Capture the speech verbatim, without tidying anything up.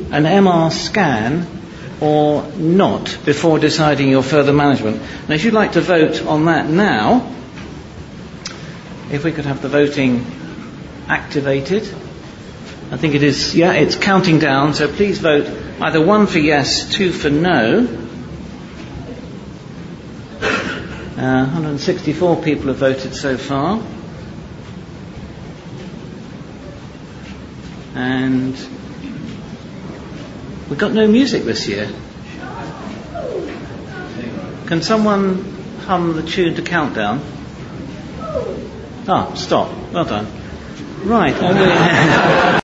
an M R scan or not before deciding your further management. Now, if you'd like to vote on that now, if we could have the voting activated. I think it is, yeah, it's counting down, so please vote either one for yes, two for no. Uh, one hundred sixty-four people have voted so far. And we've got no music this year. Can someone hum the tune to Countdown? Ah, stop. Well done. Right.